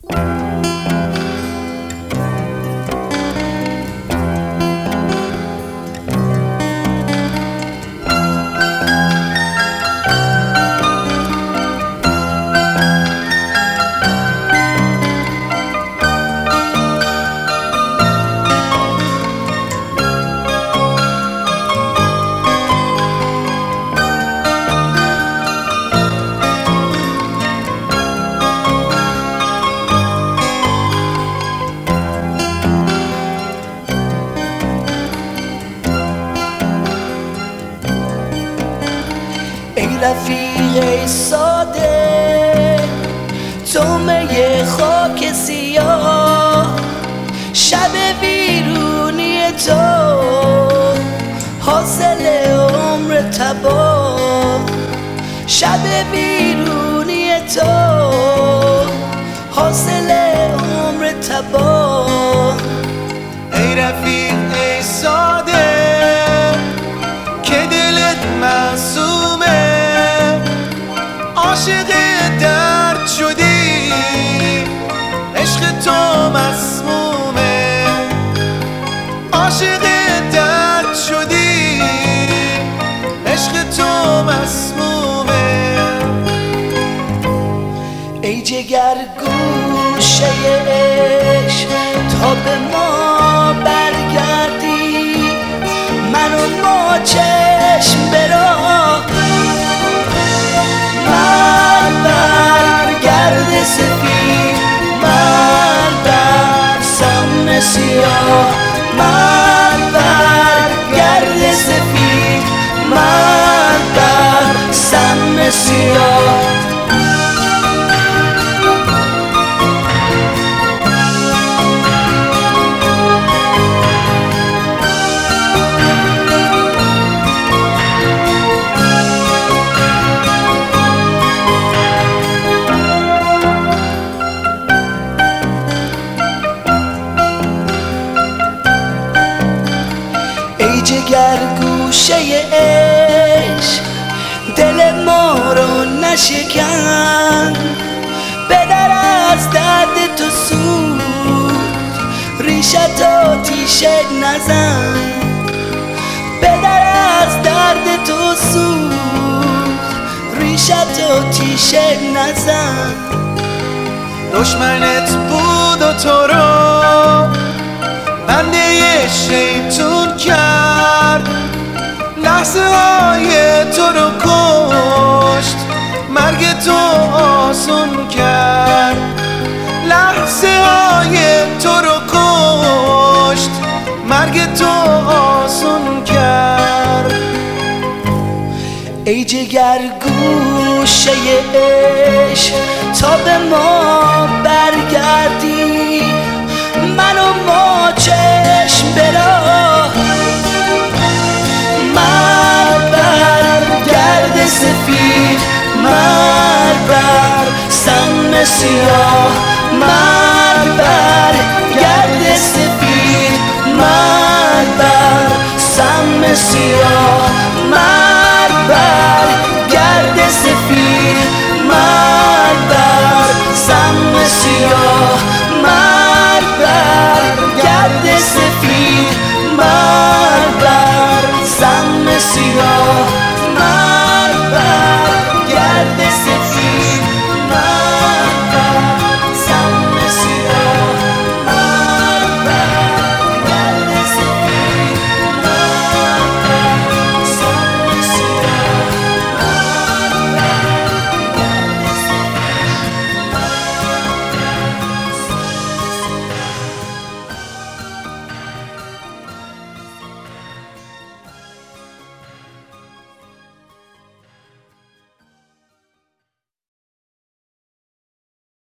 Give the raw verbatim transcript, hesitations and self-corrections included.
ای رفیق ساده تومه خاک سیاه، شب ویرونی تو حاصل عمر تباه، شب ویرونی تو حاصل عمر تباه. ای رفیق ای ساده که دلت معصومه، عاشق درد شدی عشق تو مسمومه، عاشق درد شدی عشق تو مسمومه. ای جگر گوشه عشق تا به ما برگردی، من و ما چشم براه، من بر گرد سفید، من بر سم سیاه، من بر گرد سفید، من بر سم سیاه. ای جگر گوشه عشق دل ما رو نشکن، بدر از درد تو سوز ریشت آتیشه نزن، بدر از درد تو سوز ریشت آتیشه نزن. دشمنت بود و تو رو بنده شیطون کرد، لحظه های تو رو کشت مرگ تو آسون کرد، لحظه های تو رو کشت مرگ تو آسون کرد. ای جگر گوشه عشق تا به ما برگردی، من و ما چشم براه، من بر گرد سفید، من بر سم سیاه، من بر گرد سفید، من بر سم سیاه، من بر گرد سفید، من بر سم سیاه، من بر گرد سفید، من بر سم سیاه، من بر گرد سفید.